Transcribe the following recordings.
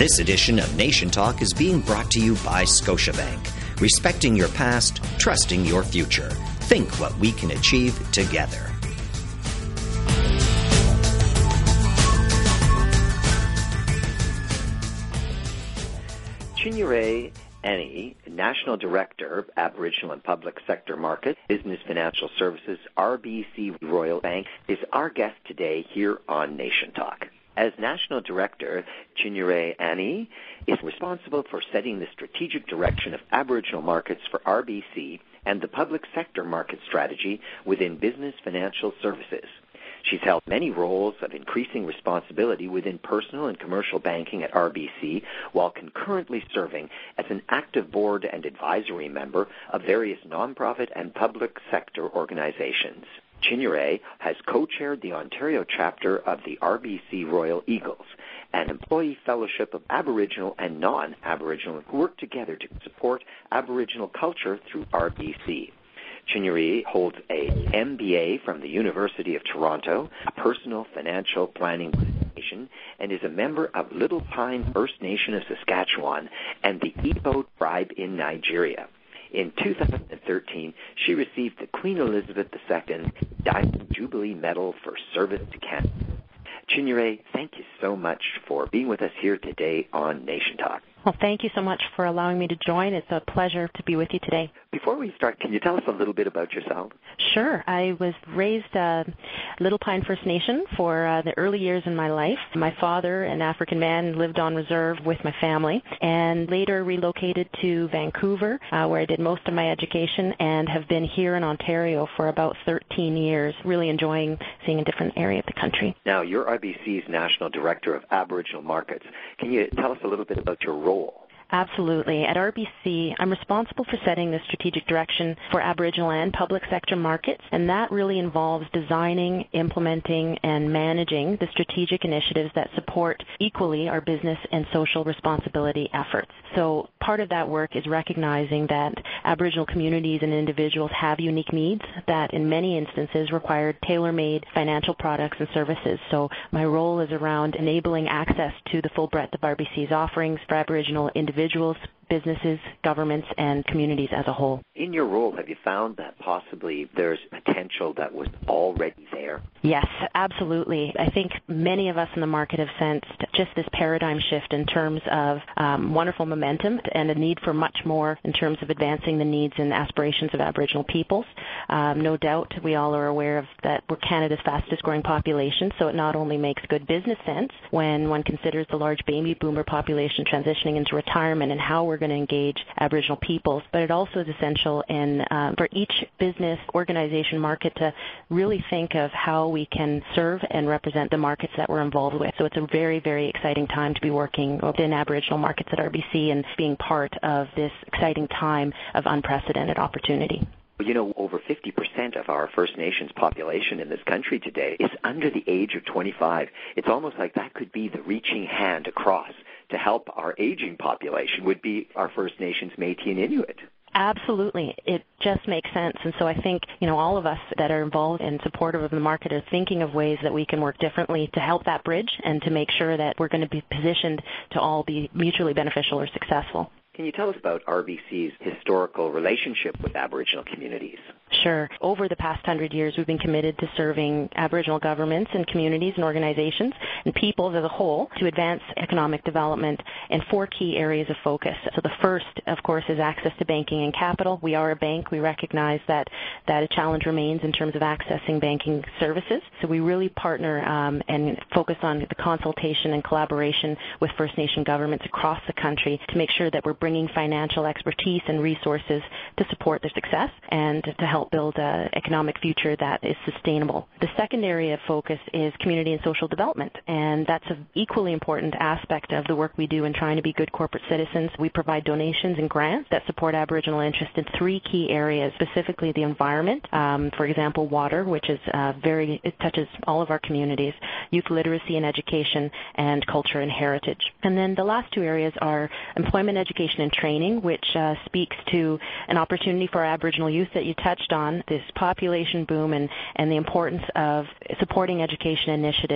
This edition of Nation Talk is being brought to you by Scotiabank. Respecting your past, trusting your future. Think what we can achieve together. Chinyere Ani, National Director, Aboriginal and Public Sector Market, Business Financial Services, RBC Royal Bank, is our guest today here on Nation Talk. As National Director, Chinyere Ani is responsible for setting the strategic direction of Aboriginal markets for RBC and the public sector market strategy within Business Financial Services. She's held many roles of increasing responsibility within personal and commercial banking at RBC, while concurrently serving as an active board and advisory member of various nonprofit and public sector organizations. Chinyere has co-chaired the Ontario chapter of the RBC Royal Eagles, an employee fellowship of Aboriginal and non-Aboriginal who work together to support Aboriginal culture through RBC. Chinyere holds a MBA from the University of Toronto, a personal financial planning designation, and is a member of Little Pine First Nation of Saskatchewan and the Igbo tribe in Nigeria. In 2013, she received the Queen Elizabeth II Diamond Jubilee Medal for service to Canada. Chinyere, thank you so much for being with us here today on Nation Talk. Well, thank you so much for allowing me to join. It's a pleasure to be with you today. Before we start, can you tell us a little bit about yourself? Sure. I was raised Little Pine First Nation for the early years in my life. My father, an African man, lived on reserve with my family and later relocated to Vancouver, where I did most of my education, and have been here in Ontario for about 13 years, really enjoying seeing a different area of the country. Now, you're RBC's National Director of Aboriginal Markets. Can you tell us a little bit about your role? Absolutely. At RBC, I'm responsible for setting the strategic direction for Aboriginal and public sector markets, and that really involves designing, implementing, and managing the strategic initiatives that support equally our business and social responsibility efforts. So part of that work is recognizing that Aboriginal communities and individuals have unique needs that in many instances require tailor-made financial products and services. So my role is around enabling access to the full breadth of RBC's offerings for Aboriginal individuals, businesses, governments, and communities as a whole. In your role, have you found that possibly there's potential that was already there? Yes, absolutely. I think many of us in the market have sensed just this paradigm shift in terms of wonderful momentum and a need for much more in terms of advancing the needs and aspirations of Aboriginal peoples. No doubt we all are aware of that we're Canada's fastest growing population, so it not only makes good business sense when one considers the large baby boomer population transitioning into retirement and how we're going to engage Aboriginal peoples, but it also is essential for each business, organization, market to really think of how we can serve and represent the markets that we're involved with. So it's a very, very exciting time to be working within Aboriginal markets at RBC and being part of this exciting time of unprecedented opportunity. You know, over 50% of our First Nations population in this country today is under the age of 25. It's almost like that could be the reaching hand across to help our aging population would be our First Nations Métis and Inuit. Absolutely. It just makes sense. And so I think, all of us that are involved and supportive of the market are thinking of ways that we can work differently to help that bridge and to make sure that we're going to be positioned to all be mutually beneficial or successful. Can you tell us about RBC's historical relationship with Aboriginal communities? Sure. Over the past 100 years, we've been committed to serving Aboriginal governments and communities and organizations and peoples as a whole to advance economic development in 4 key areas of focus. So the first, of course, is access to banking and capital. We are a bank. We recognize that a challenge remains in terms of accessing banking services. So we really partner and focus on the consultation and collaboration with First Nation governments across the country to make sure that we're bringing financial expertise and resources to support their success and to help build an economic future that is sustainable. The second area of focus is community and social development, and that's an equally important aspect of the work we do in trying to be good corporate citizens. We provide donations and grants that support Aboriginal interest in 3 key areas, specifically the environment, for example, water, which is it touches all of our communities, youth literacy and education, and culture and heritage. And then the last 2 areas are employment, education, and training, which speaks to an opportunity for our Aboriginal youth that you touched on, this population boom and the importance of supporting education initiatives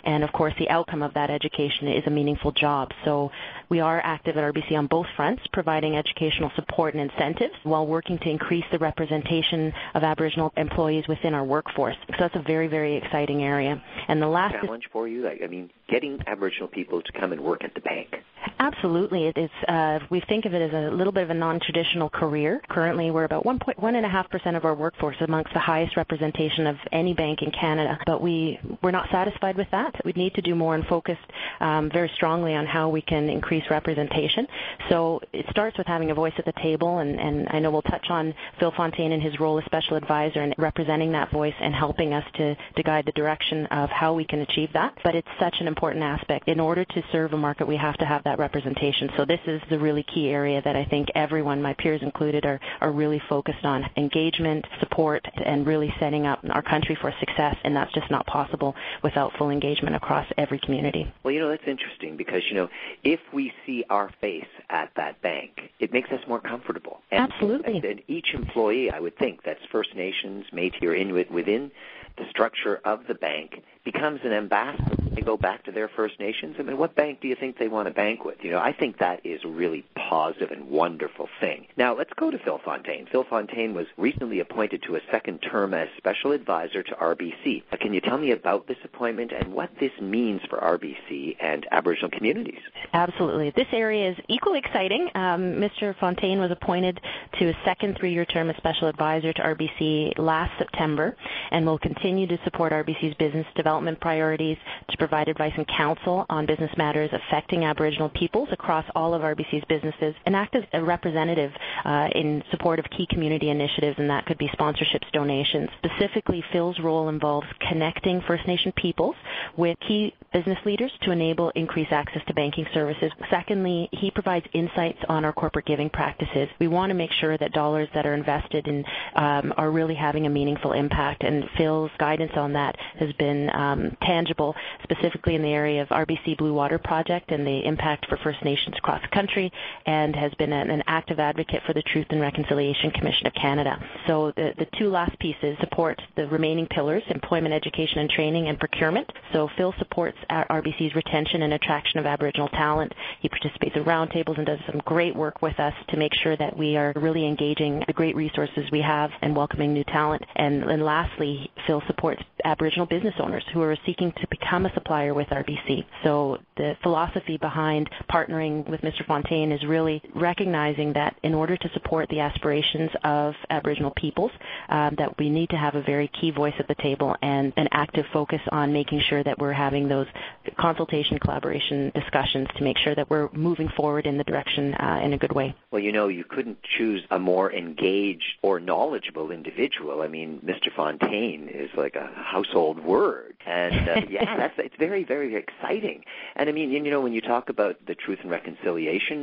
And, of course, the outcome of that education is a meaningful job. So we are active at RBC on both fronts, providing educational support and incentives while working to increase the representation of Aboriginal employees within our workforce. So that's a very, very exciting area. And the last challenge for you, getting Aboriginal people to come and work at the bank. Absolutely. We think of it as a little bit of a non-traditional career. Currently, we're about 1.5% of our workforce, amongst the highest representation of any bank in Canada. But we're not satisfied with that. We need to do more and focus very strongly on how we can increase representation. So it starts with having a voice at the table, and I know we'll touch on Phil Fontaine and his role as special advisor and representing that voice and helping us to guide the direction of how we can achieve that. But it's such an important aspect. In order to serve a market, we have to have that representation. So this is the really key area that I think everyone, my peers included, are really focused on: engagement, support, and really setting up our country for success. And that's just not possible without full engagement across every community. Well, that's interesting because, if we see our face at that bank, it makes us more comfortable. Absolutely. And each employee, I would think, that's First Nations, Métis, or Inuit within the structure of the bank becomes an ambassador. They go back to their First Nations. What bank do you think they want to bank with? I think that is a really positive and wonderful thing. Now, let's go to Phil Fontaine. Phil Fontaine was recently appointed to a second term as special advisor to RBC. Can you tell me about this appointment and what this means for RBC and Aboriginal communities? Absolutely. This area is equally exciting. Mr. Fontaine was appointed to a second 3-year term as special advisor to RBC last September and will continue to support RBC's business development priorities, to provide advice and counsel on business matters affecting Aboriginal peoples across all of RBC's businesses, and act as a representative in support of key community initiatives, and that could be sponsorships, donations. Specifically, Phil's role involves connecting First Nation peoples with key business leaders to enable increased access to banking services. Secondly, he provides insights on our corporate giving practices. We want to make sure that dollars that are invested in are really having a meaningful impact, and Phil's guidance on that has been tangible, specifically in the area of RBC Blue Water Project and the impact for First Nations across the country, and has been an active advocate for the Truth and Reconciliation Commission of Canada. So the two last pieces support the remaining pillars: employment, education and training, and procurement. So Phil supports RBC's retention and attraction of Aboriginal talent. He participates in roundtables and does some great work with us to make sure that we are really engaging the great resources we have and welcoming new talent. And lastly, Phil supports Aboriginal business owners who are seeking to become a supplier with RBC. So the philosophy behind partnering with Mr. Fontaine is really recognizing that in order to support the aspirations of Aboriginal peoples, that we need to have a very key voice at the table and an active focus on making sure that we're having those consultation, collaboration discussions to make sure that we're moving forward in the direction in a good way. Well, you couldn't choose a more engaged or knowledgeable individual. Mr. Fontaine is like a household word. And it's very, very exciting. And when you talk about the Truth and Reconciliation,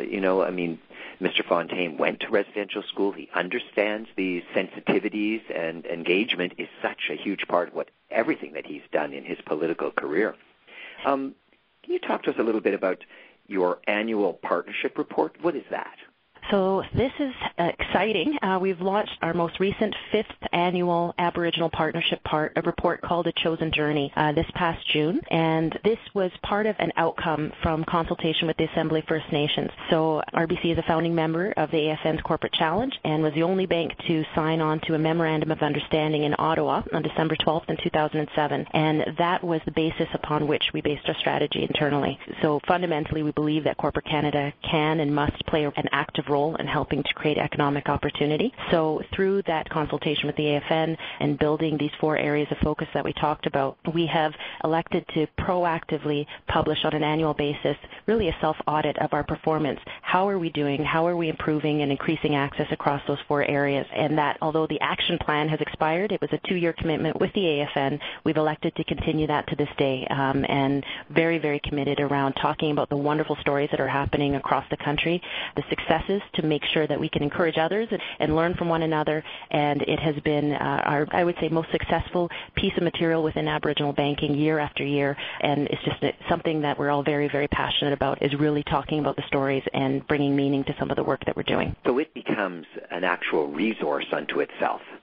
Mr. Fontaine went to residential school. He understands the sensitivities, and engagement is such a huge part of everything that he's done in his political career. Can you talk to us a little bit about your annual partnership report? What is that? So this is exciting. We've launched our most recent 5th annual Aboriginal Partnership report called A Chosen Journey this past June. And this was part of an outcome from consultation with the Assembly First Nations. So RBC is a founding member of the AFN's Corporate Challenge and was the only bank to sign on to a Memorandum of Understanding in Ottawa on December 12th in 2007. And that was the basis upon which we based our strategy internally. So fundamentally, we believe that corporate Canada can and must play an active role in helping to create economic opportunity. So through that consultation with the AFN and building these 4 areas of focus that we talked about, we have elected to proactively publish on an annual basis really a self-audit of our performance. How are we doing? How are we improving and increasing access across those 4 areas? And that, although the action plan has expired, it was a 2-year commitment with the AFN, we've elected to continue that to this day, and very, very committed around talking about the wonderful stories that are happening across the country, the successes, to make sure that we can encourage others and learn from one another. And it has been our, I would say, most successful piece of material within Aboriginal banking year after year. And it's just something that we're all very, very passionate about, is really talking about the stories and bringing meaning to some of the work that we're doing. So it becomes an actual resource unto itself.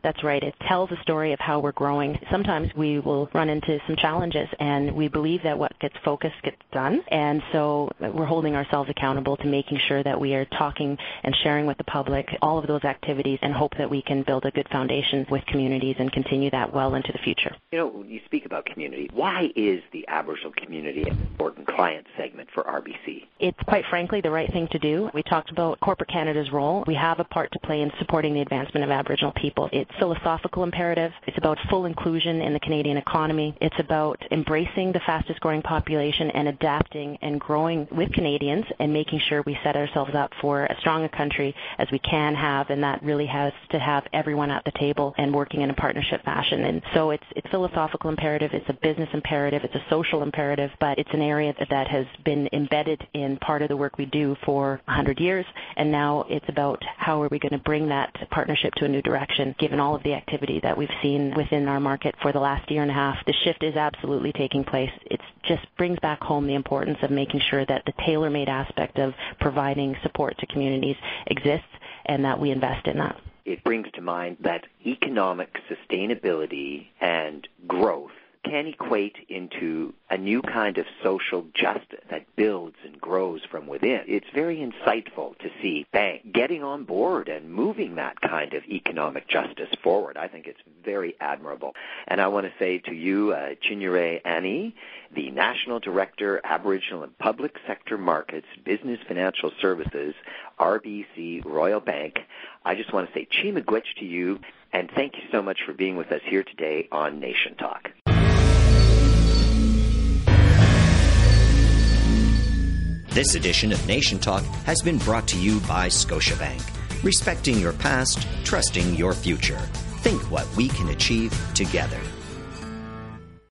That's right. It tells a story of how we're growing. Sometimes we will run into some challenges, and we believe that what gets focused gets done. And so we're holding ourselves accountable to making sure that we are talking and sharing with the public all of those activities and hope that we can build a good foundation with communities and continue that well into the future. You know, when you speak about community, why is the Aboriginal community an important client segment for RBC? It's quite frankly the right thing to do. We talked about corporate Canada's role. We have a part to play in supporting the advancement of Aboriginal people. It's philosophical imperative. It's about full inclusion in the Canadian economy. It's about embracing the fastest growing population and adapting and growing with Canadians and making sure we set ourselves up for as strong a country as we can have, and that really has to have everyone at the table and working in a partnership fashion. And so it's philosophical imperative, it's a business imperative, it's a social imperative, but it's an area that has been embedded in part of the work we do for 100 years, and now it's about how are we going to bring that partnership to a new direction, given all of the activity that we've seen within our market for the last year and a half. The shift is absolutely taking place. It just brings back home the importance of making sure that the tailor-made aspect of providing support to communities exists and that we invest in that. It brings to mind that economic sustainability and growth can equate into a new kind of social justice that builds and grows from within. It's very insightful to see banks getting on board and moving that kind of economic justice forward. I think it's very admirable. And I want to say to you, Chinyere Ani, the National Director, Aboriginal and Public Sector Markets, Business Financial Services, RBC Royal Bank, I just want to say chi miigwech to you, and thank you so much for being with us here today on Nation Talk. This edition of Nation Talk has been brought to you by Scotiabank. Respecting your past, trusting your future. Think what we can achieve together.